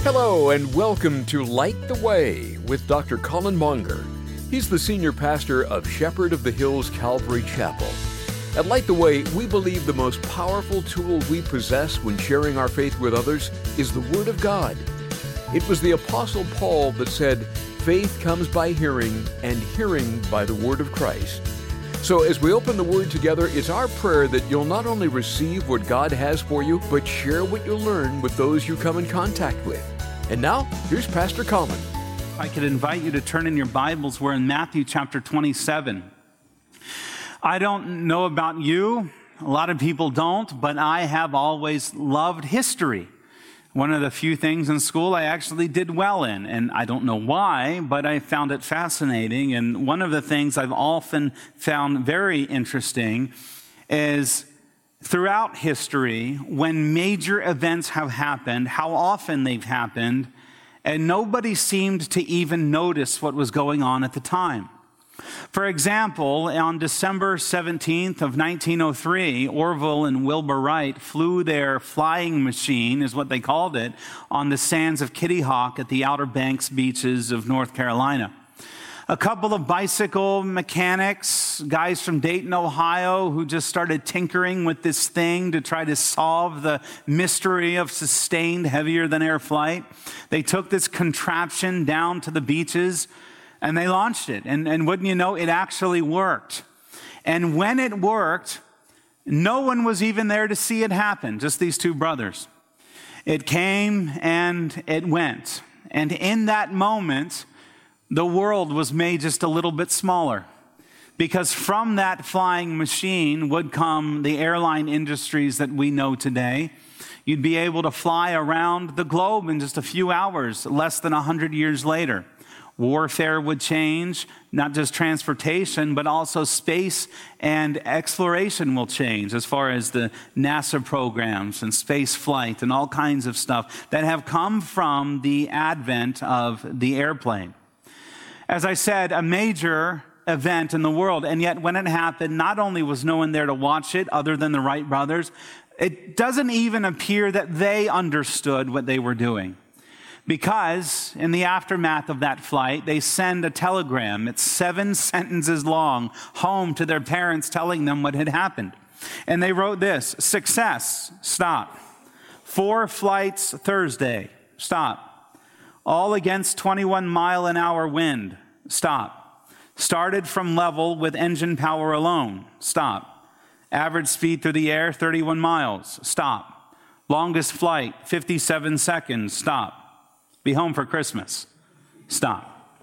Hello and welcome to Light the Way with Dr. Colin Monger. He's the senior pastor of Shepherd of the Hills Calvary Chapel. At Light the Way, we believe the most powerful tool we possess when sharing our faith with others is the Word of God. It was the Apostle Paul that said, "Faith comes by hearing, and hearing by the Word of Christ." So as we open the Word together, it's our prayer that you'll not only receive what God has for you, but share what you learn with those you come in contact with. And now, here's Pastor Colin. I could invite you to turn in your Bibles. We're in Matthew chapter 27. I don't know about you. A lot of people don't, but I have always loved history. One of the few things in school I actually did well in, and I don't know why, but I found it fascinating. And one of the things I've often found very interesting is throughout history, when major events have happened, how often they've happened, and nobody seemed to even notice what was going on at the time. For example, on December 17th of 1903, Orville and Wilbur Wright flew their flying machine, is what they called it, on the sands of Kitty Hawk at the Outer Banks beaches of North Carolina. A couple of bicycle mechanics, guys from Dayton, Ohio, who just started tinkering with this thing to try to solve the mystery of sustained heavier-than-air flight. They took this contraption down to the beaches and they launched it. And wouldn't you know, it actually worked. And when it worked, no one was even there to see it happen, just these two brothers. It came and it went. And in that moment, the world was made just a little bit smaller, because from that flying machine would come the airline industries that we know today. You'd be able to fly around the globe in just a few hours, less than 100 years later. Warfare would change, not just transportation, but also space and exploration will change as far as the NASA programs and space flight and all kinds of stuff that have come from the advent of the airplane. As I said, a major event in the world, and yet when it happened, not only was no one there to watch it other than the Wright brothers, it doesn't even appear that they understood what they were doing. Because in the aftermath of that flight, they send a telegram. It's 7 sentences long, home to their parents telling them what had happened. And they wrote this: "Success, stop. 4 flights Thursday, stop. All against 21-mile-an-hour wind, stop. Started from level with engine power alone, stop. Average speed through the air, 31 miles, stop. Longest flight, 57 seconds, stop. Be home for Christmas, stop."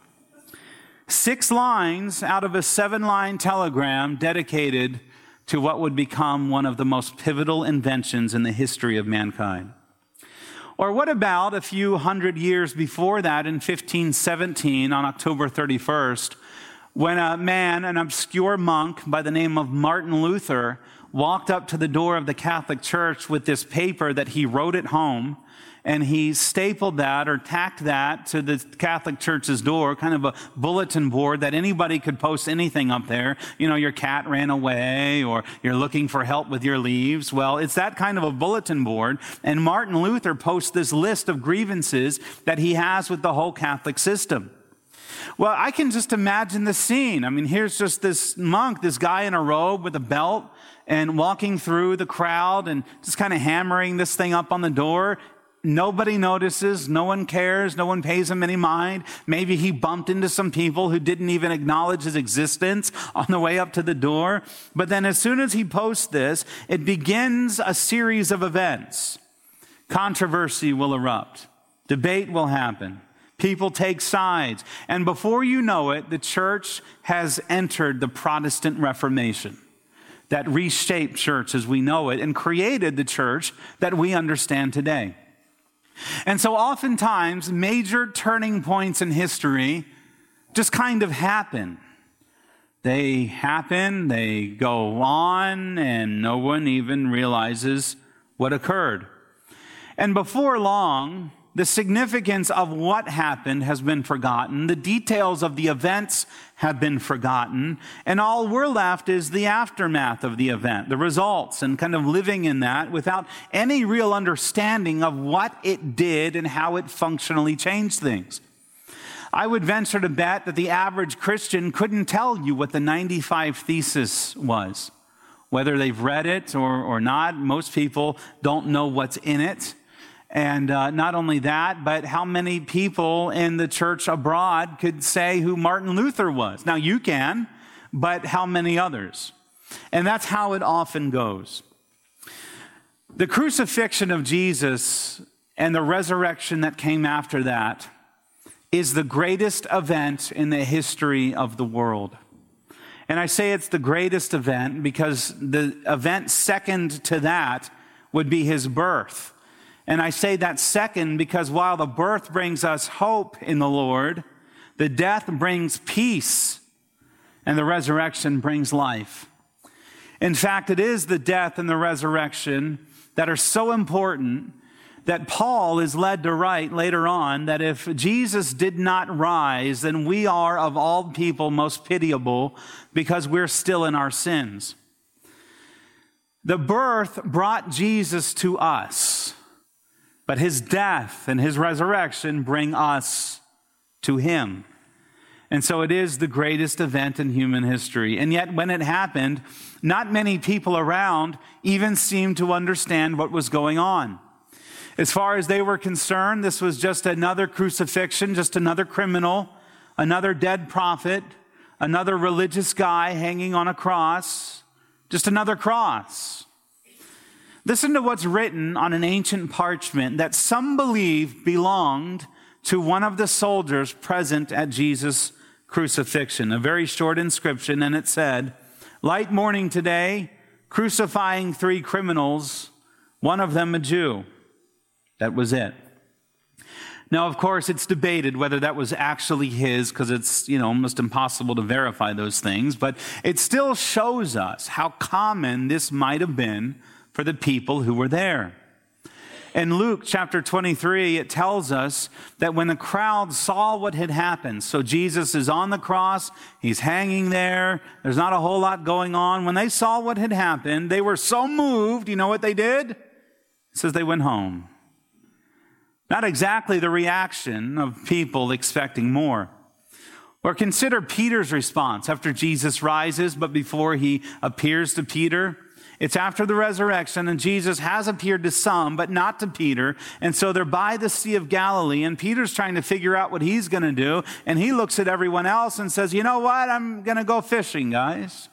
6 lines out of a 7-line telegram dedicated to what would become one of the most pivotal inventions in the history of mankind. Or what about a few hundred years before that, in 1517, on October 31st, when a man, an obscure monk by the name of Martin Luther, walked up to the door of the Catholic Church with this paper that he wrote at home, and he stapled that or tacked that to the Catholic Church's door, kind of a bulletin board that anybody could post anything up there. You know, your cat ran away, or you're looking for help with your leaves. Well, it's that kind of a bulletin board. And Martin Luther posts this list of grievances that he has with the whole Catholic system. Well, I can just imagine the scene. I mean, here's just this monk, this guy in a robe with a belt, and walking through the crowd and just kind of hammering this thing up on the door. Nobody notices, no one cares, no one pays him any mind. Maybe he bumped into some people who didn't even acknowledge his existence on the way up to the door. But then as soon as he posts this, it begins a series of events. Controversy will erupt. Debate will happen. People take sides. And before you know it, the church has entered the Protestant Reformation that reshaped church as we know it and created the church that we understand today. And so oftentimes, major turning points in history just kind of happen. They happen, they go on, and no one even realizes what occurred. And before long, the significance of what happened has been forgotten. The details of the events have been forgotten. And all we're left is the aftermath of the event, the results, and kind of living in that without any real understanding of what it did and how it functionally changed things. I would venture to bet that the average Christian couldn't tell you what the 95 Thesis was. Whether they've read it or not, most people don't know what's in it. And not only that, but how many people in the church abroad could say who Martin Luther was? Now you can, but how many others? And that's how it often goes. The crucifixion of Jesus and the resurrection that came after that is the greatest event in the history of the world. And I say it's the greatest event because the event second to that would be his birth. And I say that second because while the birth brings us hope in the Lord, the death brings peace and the resurrection brings life. In fact, it is the death and the resurrection that are so important that Paul is led to write later on that if Jesus did not rise, then we are of all people most pitiable because we're still in our sins. The birth brought Jesus to us, but his death and his resurrection bring us to him. And so it is the greatest event in human history. And yet when it happened, not many people around even seemed to understand what was going on. As far as they were concerned, this was just another crucifixion, just another criminal, another dead prophet, another religious guy hanging on a cross, just another cross. Listen to what's written on an ancient parchment that some believe belonged to one of the soldiers present at Jesus' crucifixion. A very short inscription, and it said, "Light morning today, crucifying 3 criminals, one of them a Jew." That was it. Now, of course, it's debated whether that was actually his because it's, almost impossible to verify those things, but it still shows us how common this might have been for the people who were there. In Luke chapter 23, it tells us that when the crowd saw what had happened, so Jesus is on the cross, he's hanging there, there's not a whole lot going on. When they saw what had happened, they were so moved, you know what they did? It says they went home. Not exactly the reaction of people expecting more. Or consider Peter's response after Jesus rises, but before he appears to Peter. It's after the resurrection, and Jesus has appeared to some, but not to Peter. And so they're by the Sea of Galilee, and Peter's trying to figure out what he's going to do. And he looks at everyone else and says, "You know what? I'm going to go fishing, guys."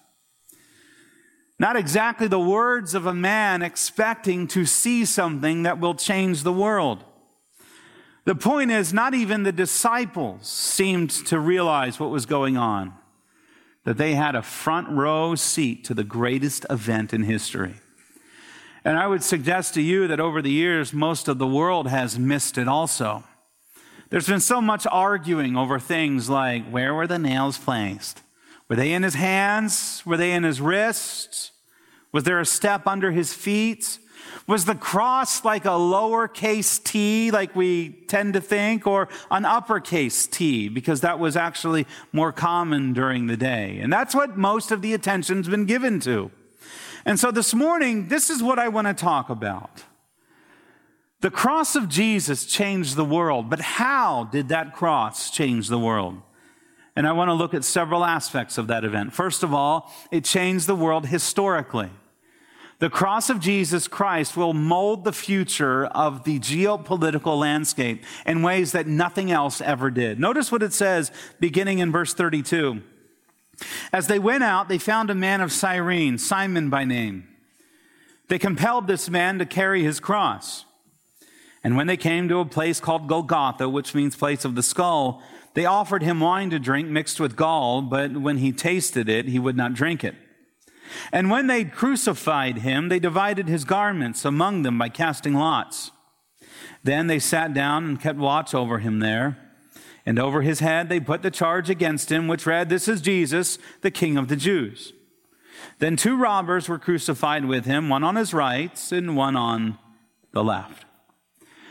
Not exactly the words of a man expecting to see something that will change the world. The point is, not even the disciples seemed to realize what was going on, that they had a front row seat to the greatest event in history. And I would suggest to you that over the years, most of the world has missed it also. There's been so much arguing over things like, where were the nails placed? Were they in his hands? Were they in his wrists? Was there a step under his feet? Was the cross like a lowercase t, like we tend to think, or an uppercase T, because that was actually more common during the day? And that's what most of the attention's been given to. And so this morning, this is what I want to talk about. The cross of Jesus changed the world, but how did that cross change the world? And I want to look at several aspects of that event. First of all, it changed the world historically. The cross of Jesus Christ will mold the future of the geopolitical landscape in ways that nothing else ever did. Notice what it says beginning in verse 32. As they went out, they found a man of Cyrene, Simon by name. They compelled this man to carry his cross. And when they came to a place called Golgotha, which means place of the skull, they offered him wine to drink mixed with gall, but when he tasted it, he would not drink it. And when they crucified him, they divided his garments among them by casting lots. Then they sat down and kept watch over him there. And over his head they put the charge against him, which read, "This is Jesus, the King of the Jews." Then 2 robbers were crucified with him, one on his right and one on the left.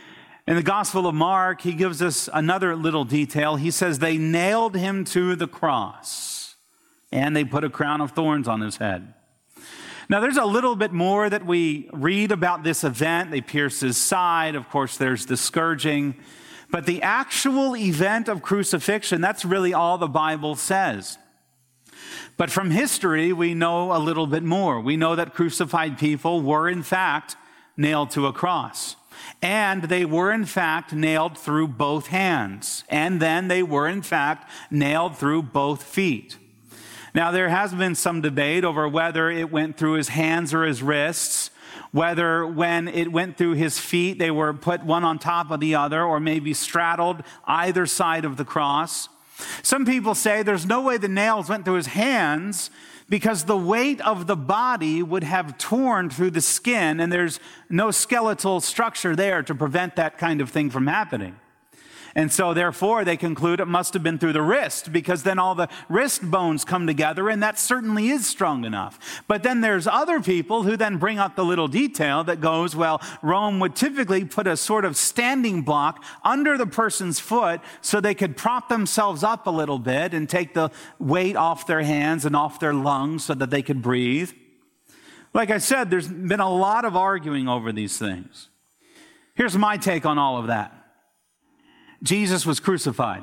In the Gospel of Mark, he gives us another little detail. He says they nailed him to the cross and they put a crown of thorns on his head. Now, there's a little bit more that we read about this event. They pierced his side. Of course, there's the scourging. But the actual event of crucifixion, that's really all the Bible says. But from history, we know a little bit more. We know that crucified people were, in fact, nailed to a cross. And they were, in fact, nailed through both hands. And then they were, in fact, nailed through both feet. Now, there has been some debate over whether it went through his hands or his wrists, whether when it went through his feet, they were put one on top of the other, or maybe straddled either side of the cross. Some people say there's no way the nails went through his hands because the weight of the body would have torn through the skin, and there's no skeletal structure there to prevent that kind of thing from happening. And so therefore they conclude it must have been through the wrist, because then all the wrist bones come together, and that certainly is strong enough. But then there's other people who then bring up the little detail that goes, well, Rome would typically put a sort of standing block under the person's foot so they could prop themselves up a little bit and take the weight off their hands and off their lungs so that they could breathe. Like I said, there's been a lot of arguing over these things. Here's my take on all of that. Jesus was crucified.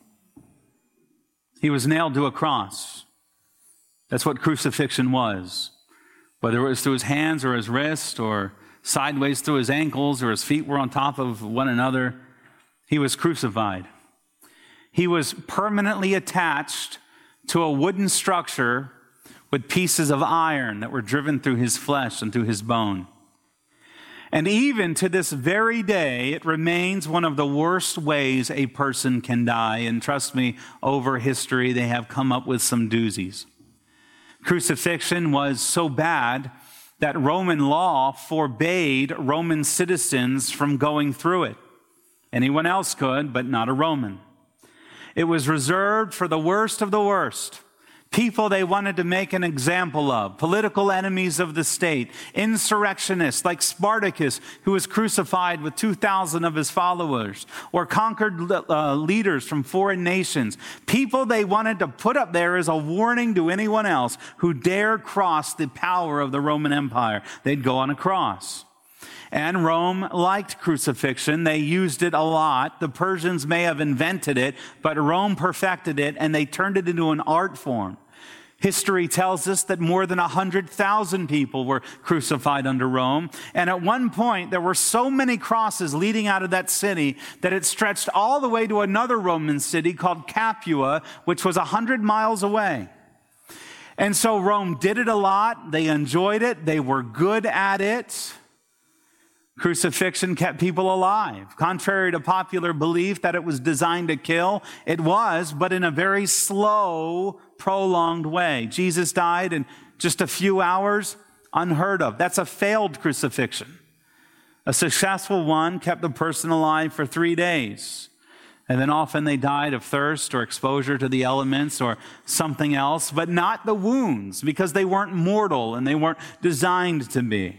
He was nailed to a cross. That's what crucifixion was. Whether it was through his hands or his wrist or sideways through his ankles or his feet were on top of one another, he was crucified. He was permanently attached to a wooden structure with pieces of iron that were driven through his flesh and through his bone. And even to this very day, it remains one of the worst ways a person can die. And trust me, over history, they have come up with some doozies. Crucifixion was so bad that Roman law forbade Roman citizens from going through it. Anyone else could, but not a Roman. It was reserved for the worst of the worst. People they wanted to make an example of, political enemies of the state, insurrectionists like Spartacus, who was crucified with 2,000 of his followers, or conquered leaders from foreign nations. People they wanted to put up there as a warning to anyone else who dare cross the power of the Roman Empire. They'd go on a cross. And Rome liked crucifixion. They used it a lot. The Persians may have invented it, but Rome perfected it, and they turned it into an art form. History tells us that more than 100,000 people were crucified under Rome. And at one point, there were so many crosses leading out of that city that it stretched all the way to another Roman city called Capua, which was 100 miles away. And so Rome did it a lot. They enjoyed it. They were good at it. Crucifixion kept people alive. Contrary to popular belief that it was designed to kill, it was, but in a very slow, prolonged way. Jesus died in just a few hours, unheard of. That's a failed crucifixion. A successful one kept the person alive for 3 days. And then often they died of thirst or exposure to the elements or something else, but not the wounds, because they weren't mortal and they weren't designed to be.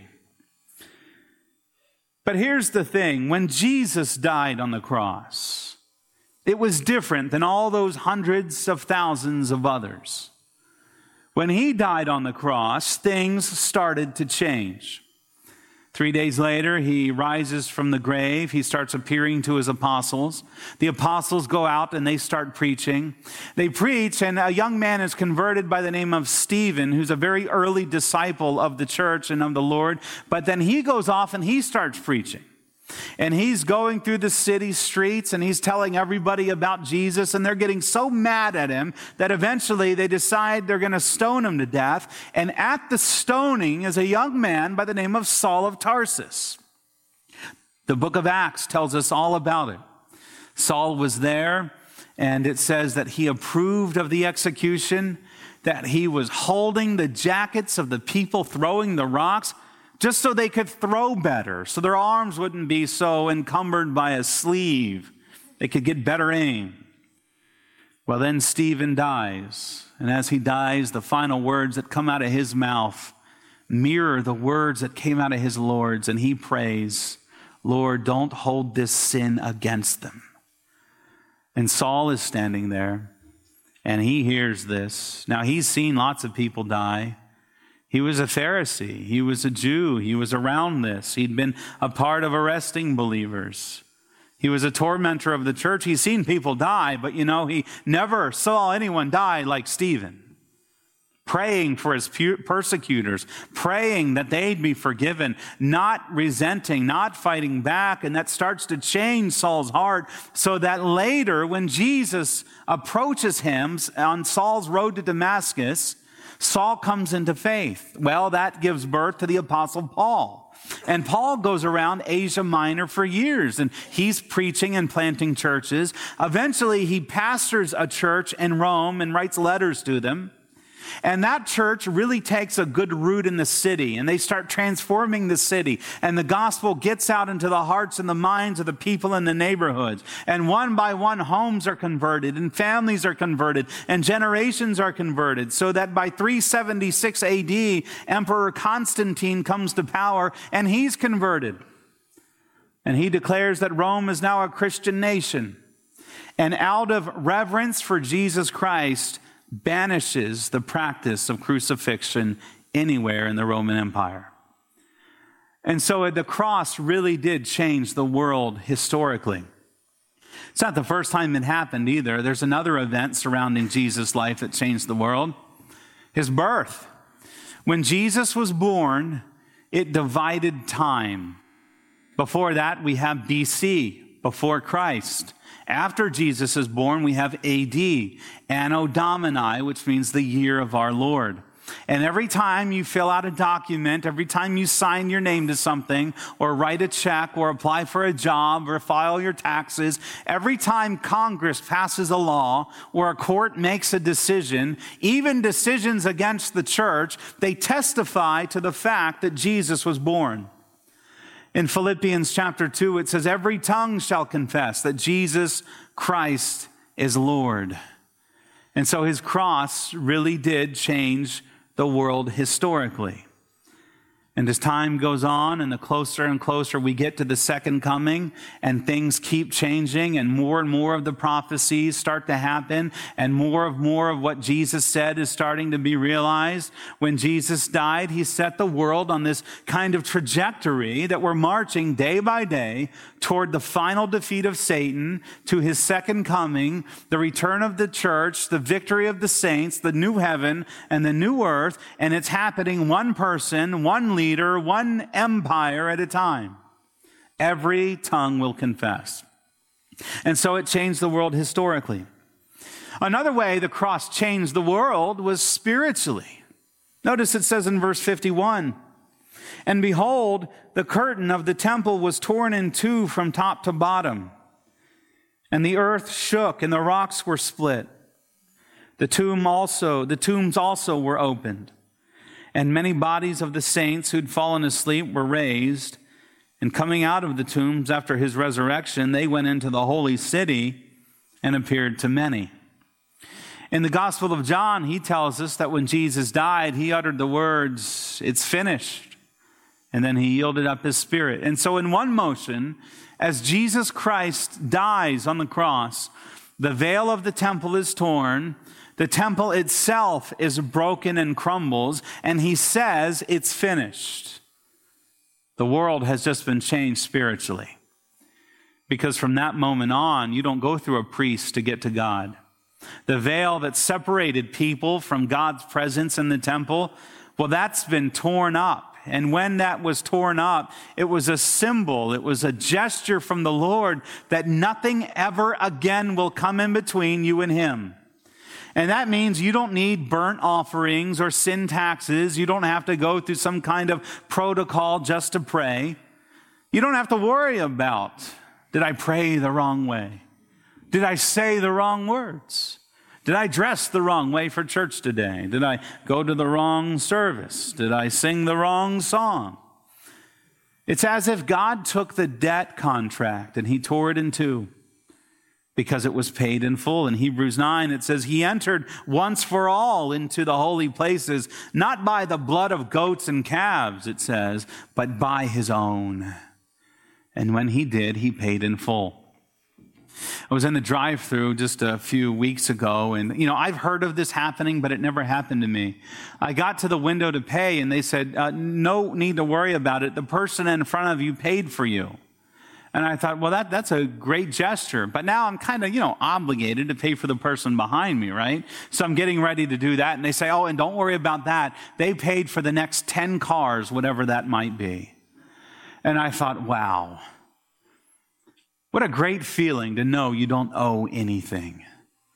But here's the thing. When Jesus died on the cross, it was different than all those hundreds of thousands of others. When he died on the cross, things started to change. 3 days later, he rises from the grave. He starts appearing to his apostles. The apostles go out and they start preaching. They preach, and a young man is converted by the name of Stephen, who's a very early disciple of the church and of the Lord. But then he goes off and he starts preaching. And he's going through the city streets and he's telling everybody about Jesus, and they're getting so mad at him that eventually they decide they're going to stone him to death. And at the stoning is a young man by the name of Saul of Tarsus. The book of Acts tells us all about it. Saul was there, and it says that he approved of the execution, that he was holding the jackets of the people throwing the rocks, just so they could throw better, so their arms wouldn't be so encumbered by a sleeve. They could get better aim. Well, then Stephen dies. And as he dies, the final words that come out of his mouth mirror the words that came out of his Lord's. And he prays, Lord, don't hold this sin against them. And Saul is standing there, and he hears this. Now, he's seen lots of people die. He was a Pharisee. He was a Jew. He was around this. He'd been a part of arresting believers. He was a tormentor of the church. He's seen people die, but he never saw anyone die like Stephen. Praying for his persecutors, praying that they'd be forgiven, not resenting, not fighting back. And that starts to change Saul's heart so that later when Jesus approaches him on Saul's road to Damascus, Saul comes into faith. Well, that gives birth to the Apostle Paul. And Paul goes around Asia Minor for years, and he's preaching and planting churches. Eventually, he pastors a church in Rome and writes letters to them. And that church really takes a good root in the city, and they start transforming the city. And the gospel gets out into the hearts and the minds of the people in the neighborhoods. And one by one, homes are converted, and families are converted, and generations are converted. So that by 376 AD, Emperor Constantine comes to power, and he's converted. And he declares that Rome is now a Christian nation. And out of reverence for Jesus Christ, banishes the practice of crucifixion anywhere in the Roman Empire. And so the cross really did change the world historically. It's not the first time it happened either. There's another event surrounding Jesus' life that changed the world. His birth. When Jesus was born, it divided time. Before that, we have BC, before Christ. After Jesus is born, we have AD, Anno Domini, which means the year of our Lord. And every time you fill out a document, every time you sign your name to something, or write a check, or apply for a job, or file your taxes, every time Congress passes a law, or a court makes a decision, even decisions against the church, they testify to the fact that Jesus was born. In Philippians chapter 2, it says, every tongue shall confess that Jesus Christ is Lord. And so his cross really did change the world historically. And as time goes on and the closer and closer we get to the second coming and things keep changing and more of the prophecies start to happen and more of what Jesus said is starting to be realized. When Jesus died, he set the world on this kind of trajectory that we're marching day by day toward the final defeat of Satan, to his second coming, the return of the church, the victory of the saints, the new heaven and the new earth. And it's happening one person, one leader, one empire at a time. Every tongue will confess. And so it changed the world historically. Another way the cross changed the world was spiritually. Notice it says in verse 51, and behold, the curtain of the temple was torn in two from top to bottom, and the earth shook and the rocks were split. The tombs also were opened. And many bodies of the saints who'd fallen asleep were raised. And coming out of the tombs after his resurrection, they went into the holy city and appeared to many. In the Gospel of John, he tells us that when Jesus died, he uttered the words, "It's finished." And then he yielded up his spirit. And so in one motion, as Jesus Christ dies on the cross, the veil of the temple is torn, the temple itself is broken and crumbles, and he says, "It's finished." The world has just been changed spiritually. Because from that moment on, you don't go through a priest to get to God. The veil that separated people from God's presence in the temple, well, that's been torn up. And when that was torn up, it was a symbol, it was a gesture from the Lord that nothing ever again will come in between you and him. And that means you don't need burnt offerings or sin taxes. You don't have to go through some kind of protocol just to pray. You don't have to worry about, did I pray the wrong way? Did I say the wrong words? Did I dress the wrong way for church today? Did I go to the wrong service? Did I sing the wrong song? It's as if God took the debt contract and he tore it in two because it was paid in full. In Hebrews 9, it says he entered once for all into the holy places, not by the blood of goats and calves, it says, but by his own. And when he did, he paid in full. I was in the drive-thru just a few weeks ago, and I've heard of this happening, but it never happened to me. I got to the window to pay, and they said, no need to worry about it. The person in front of you paid for you. And I thought, well, that's a great gesture. But now I'm kind of, obligated to pay for the person behind me, right? So I'm getting ready to do that. And they say, oh, and don't worry about that. They paid for the next 10 cars, whatever that might be. And I thought, wow, what a great feeling to know you don't owe anything.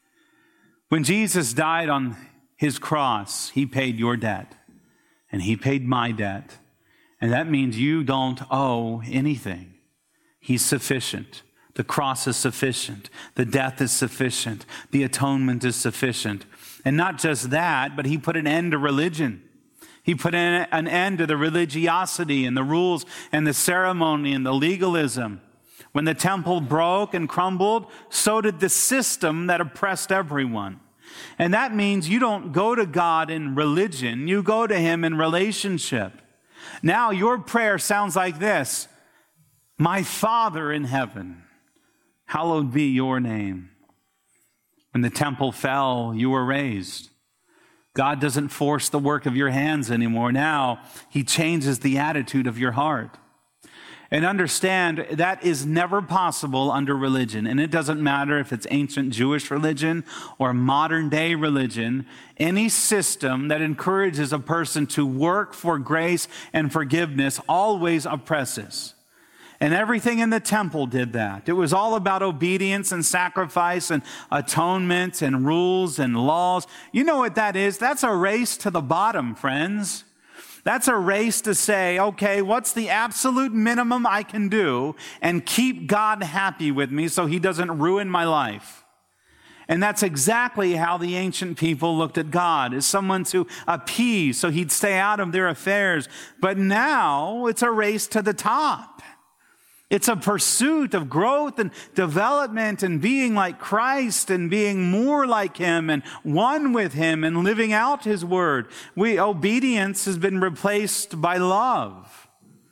When Jesus died on his cross, he paid your debt. And he paid my debt. And that means you don't owe anything. He's sufficient. The cross is sufficient. The death is sufficient. The atonement is sufficient. And not just that, but he put an end to religion. He put an end to the religiosity and the rules and the ceremony and the legalism. When the temple broke and crumbled, so did the system that oppressed everyone. And that means you don't go to God in religion. You go to him in relationship. Now your prayer sounds like this. My Father in heaven, hallowed be your name. When the temple fell, you were raised. God doesn't force the work of your hands anymore. Now he changes the attitude of your heart. And understand that is never possible under religion. And it doesn't matter if it's ancient Jewish religion or modern day religion. Any system that encourages a person to work for grace and forgiveness always oppresses. And everything in the temple did that. It was all about obedience and sacrifice and atonement and rules and laws. You know what that is? That's a race to the bottom, friends. That's a race to say, okay, what's the absolute minimum I can do and keep God happy with me so he doesn't ruin my life? And that's exactly how the ancient people looked at God, as someone to appease so he'd stay out of their affairs. But now it's a race to the top. It's a pursuit of growth and development and being like Christ and being more like him and one with him and living out his word. Obedience has been replaced by love.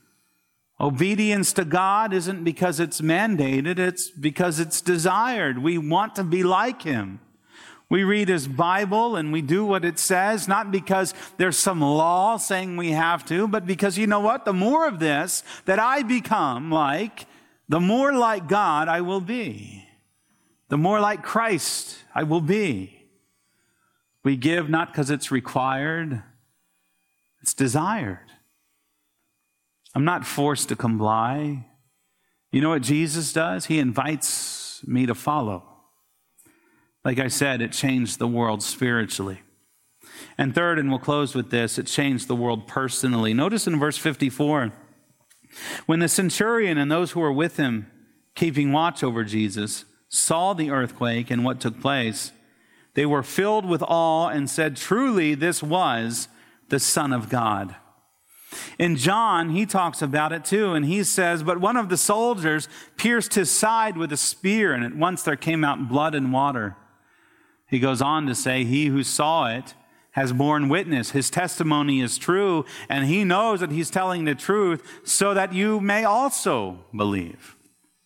Obedience to God isn't because it's mandated, it's because it's desired. We want to be like him. We read his Bible and we do what it says, not because there's some law saying we have to, but because you know what? The more of this that I become like, the more like God I will be. The more like Christ I will be. We give not because it's required, it's desired. I'm not forced to comply. You know what Jesus does? He invites me to follow. Like I said, it changed the world spiritually. And third, and we'll close with this, it changed the world personally. Notice in verse 54, when the centurion and those who were with him keeping watch over Jesus saw the earthquake and what took place, they were filled with awe and said, truly, this was the Son of God. In John, he talks about it too, and he says, but one of the soldiers pierced his side with a spear, and at once there came out blood and water. He goes on to say, he who saw it has borne witness. His testimony is true, and he knows that he's telling the truth so that you may also believe.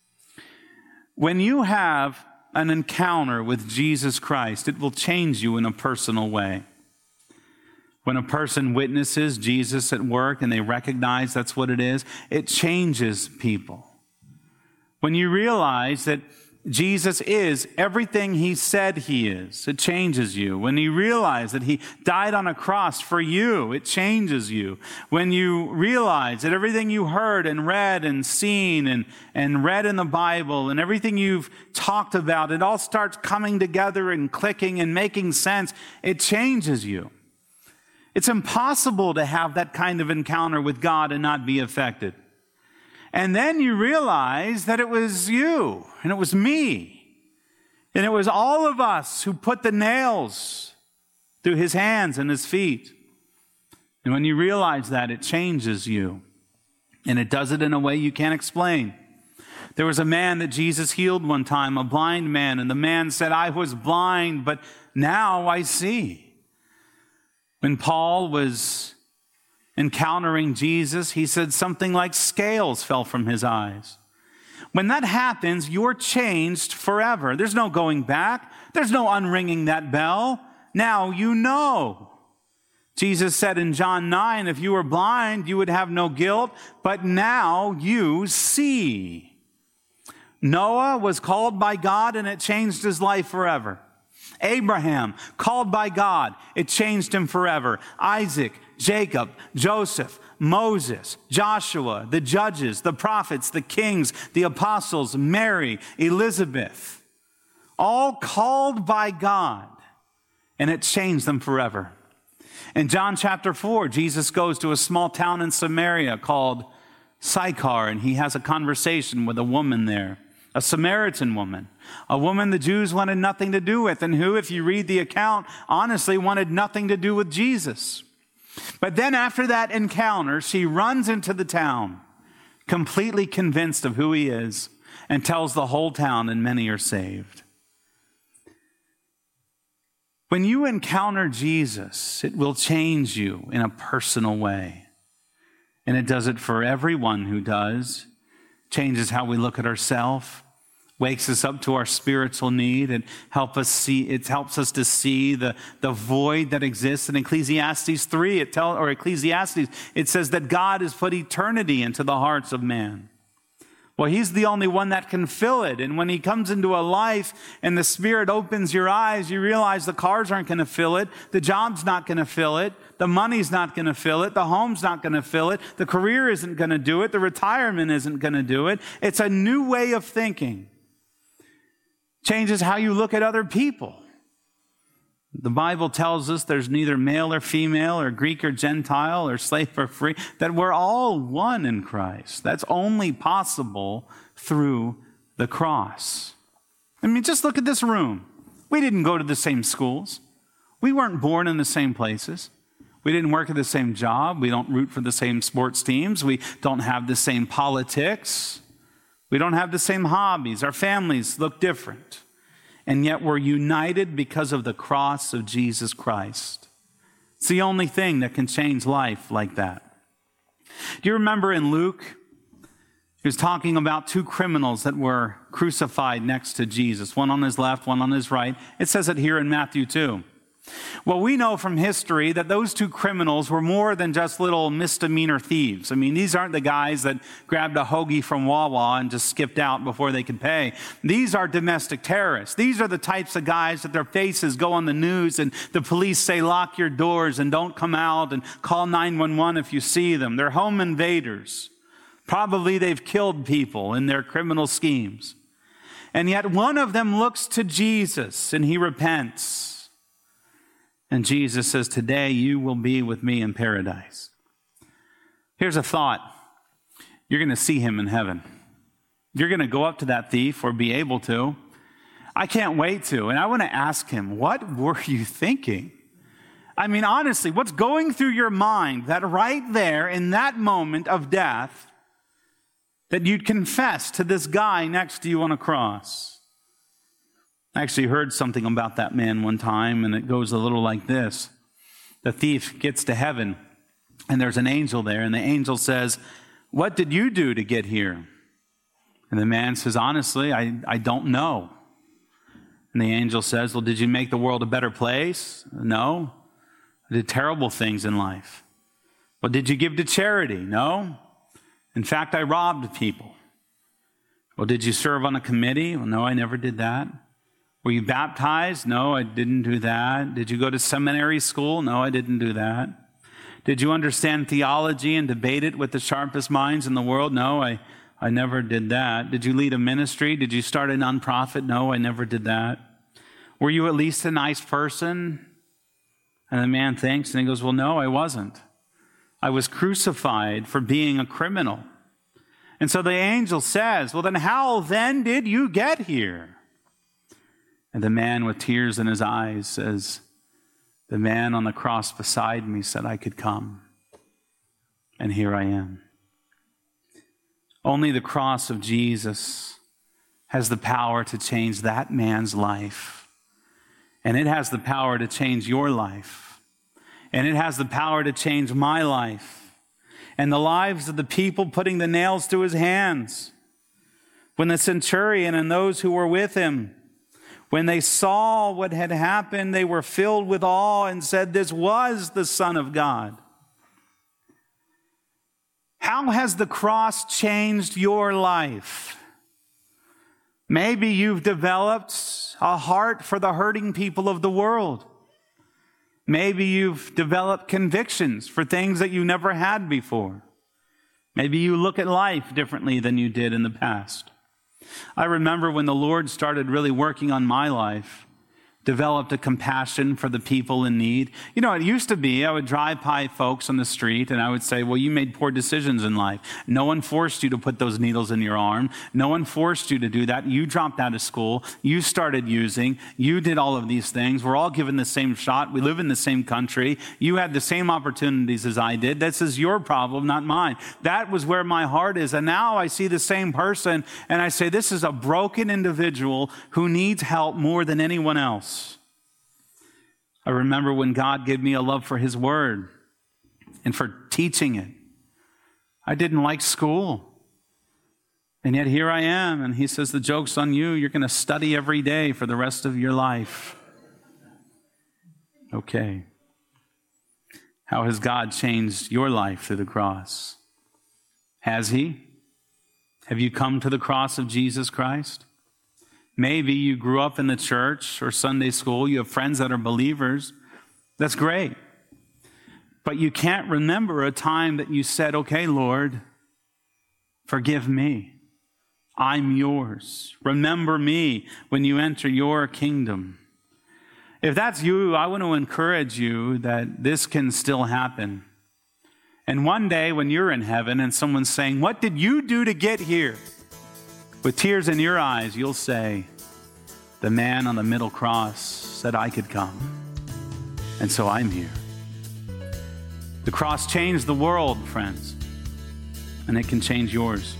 When you have an encounter with Jesus Christ, it will change you in a personal way. When a person witnesses Jesus at work and they recognize that's what it is, it changes people. When you realize that Jesus is everything he said he is, it changes you. When you realize that he died on a cross for you, it changes you. When you realize that everything you heard and read and seen and read in the Bible and everything you've talked about, it all starts coming together and clicking and making sense, it changes you. It's impossible to have that kind of encounter with God and not be affected. And then you realize that it was you, and it was me, and it was all of us who put the nails through his hands and his feet. And when you realize that, it changes you, and it does it in a way you can't explain. There was a man that Jesus healed one time, a blind man, and the man said, I was blind, but now I see. When Paul was encountering Jesus, he said something like scales fell from his eyes. When that happens, you're changed forever. There's no going back. There's no unringing that bell. Now you know. Jesus said in John 9, if you were blind, you would have no guilt, but now you see. Noah was called by God and it changed his life forever. Abraham, called by God, it changed him forever. Isaac, Jacob, Joseph, Moses, Joshua, the judges, the prophets, the kings, the apostles, Mary, Elizabeth, all called by God, and it changed them forever. In John chapter 4, Jesus goes to a small town in Samaria called Sychar, and he has a conversation with a woman there, a Samaritan woman, a woman the Jews wanted nothing to do with, and who, if you read the account, honestly wanted nothing to do with Jesus. But then after that encounter, she runs into the town, completely convinced of who he is, and tells the whole town, and many are saved. When you encounter Jesus, it will change you in a personal way. And it does it for everyone who does. Changes how we look at ourselves, wakes us up to our spiritual need, and helps us to see the void that exists. In Ecclesiastes 3, it says that God has put eternity into the hearts of man. Well, he's the only one that can fill it. And when he comes into a life and the Spirit opens your eyes, you realize the cars aren't going to fill it. The job's not going to fill it. The money's not going to fill it. The home's not going to fill it. The career isn't going to do it. The retirement isn't going to do it. It's a new way of thinking. Changes how you look at other people. The Bible tells us there's neither male or female or Greek or Gentile or slave or free, that we're all one in Christ. That's only possible through the cross. I mean, just look at this room. We didn't go to the same schools. We weren't born in the same places. We didn't work at the same job. We don't root for the same sports teams. We don't have the same politics. We don't have the same hobbies. Our families look different. And yet we're united because of the cross of Jesus Christ. It's the only thing that can change life like that. Do you remember in Luke, he was talking about two criminals that were crucified next to Jesus, one on his left, one on his right. It says it here in Matthew 2. Well, we know from history that those two criminals were more than just little misdemeanor thieves. I mean, these aren't the guys that grabbed a hoagie from Wawa and just skipped out before they could pay. These are domestic terrorists. These are the types of guys that their faces go on the news and the police say, lock your doors and don't come out and call 911 if you see them. They're home invaders. Probably they've killed people in their criminal schemes. And yet one of them looks to Jesus and he repents. And Jesus says, today you will be with me in paradise. Here's a thought. You're going to see him in heaven. You're going to go up to that thief or be able to. I can't wait to. And I want to ask him, what were you thinking? I mean, honestly, what's going through your mind that right there in that moment of death, that you'd confess to this guy next to you on a cross? I actually heard something about that man one time, and it goes a little like this. The thief gets to heaven, and there's an angel there, and the angel says, what did you do to get here? And the man says, honestly, I don't know. And the angel says, well, did you make the world a better place? No. I did terrible things in life. Well, did you give to charity? No. In fact, I robbed people. Well, did you serve on a committee? Well, no, I never did that. Were you baptized? No, I didn't do that. Did you go to seminary school? No, I didn't do that. Did you understand theology and debate it with the sharpest minds in the world? No, I never did that. Did you lead a ministry? Did you start a nonprofit? No, I never did that. Were you at least a nice person? And the man thinks, and he goes, well, no, I wasn't. I was crucified for being a criminal. And so the angel says, well, then how then did you get here? And the man with tears in his eyes says, the man on the cross beside me said I could come. And here I am. Only the cross of Jesus has the power to change that man's life. And it has the power to change your life. And it has the power to change my life. And the lives of the people putting the nails to his hands. When the centurion and those who were with him, when they saw what had happened, they were filled with awe and said, "This was the Son of God." How has the cross changed your life? Maybe you've developed a heart for the hurting people of the world. Maybe you've developed convictions for things that you never had before. Maybe you look at life differently than you did in the past. I remember when the Lord started really working on my life, developed a compassion for the people in need. You know, it used to be I would drive by folks on the street and I would say, well, you made poor decisions in life. No one forced you to put those needles in your arm. No one forced you to do that. You dropped out of school. You started using. You did all of these things. We're all given the same shot. We live in the same country. You had the same opportunities as I did. This is your problem, not mine. That was where my heart is. And now I see the same person and I say, this is a broken individual who needs help more than anyone else. I remember when God gave me a love for His Word and for teaching it. I didn't like school. And yet here I am, and He says, the joke's on you. You're going to study every day for the rest of your life. Okay. How has God changed your life through the cross? Has He? Have you come to the cross of Jesus Christ? Maybe you grew up in the church or Sunday school. You have friends that are believers. That's great. But you can't remember a time that you said, okay, Lord, forgive me. I'm yours. Remember me when you enter your kingdom. If that's you, I want to encourage you that this can still happen. And one day when you're in heaven and someone's saying, what did you do to get here? With tears in your eyes, you'll say, the man on the middle cross said I could come. And so I'm here. The cross changed the world, friends. And it can change yours.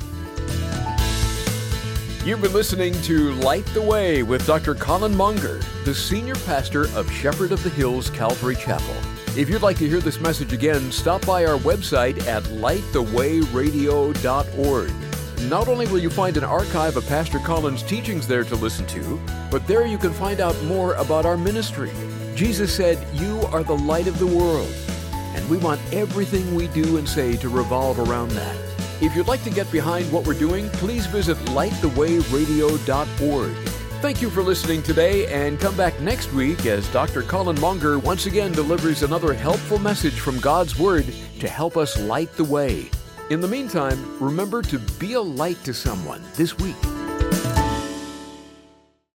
You've been listening to Light the Way with Dr. Colin Monger, the senior pastor of Shepherd of the Hills Calvary Chapel. If you'd like to hear this message again, stop by our website at lightthewayradio.org. Not only will you find an archive of Pastor Colin's teachings there to listen to, but there you can find out more about our ministry. Jesus said, "You are the light of the world," and we want everything we do and say to revolve around that. If you'd like to get behind what we're doing, please visit lightthewayradio.org. Thank you for listening today, and come back next week as Dr. Colin Monger once again delivers another helpful message from God's Word to help us light the way. In the meantime, remember to be a light to someone this week.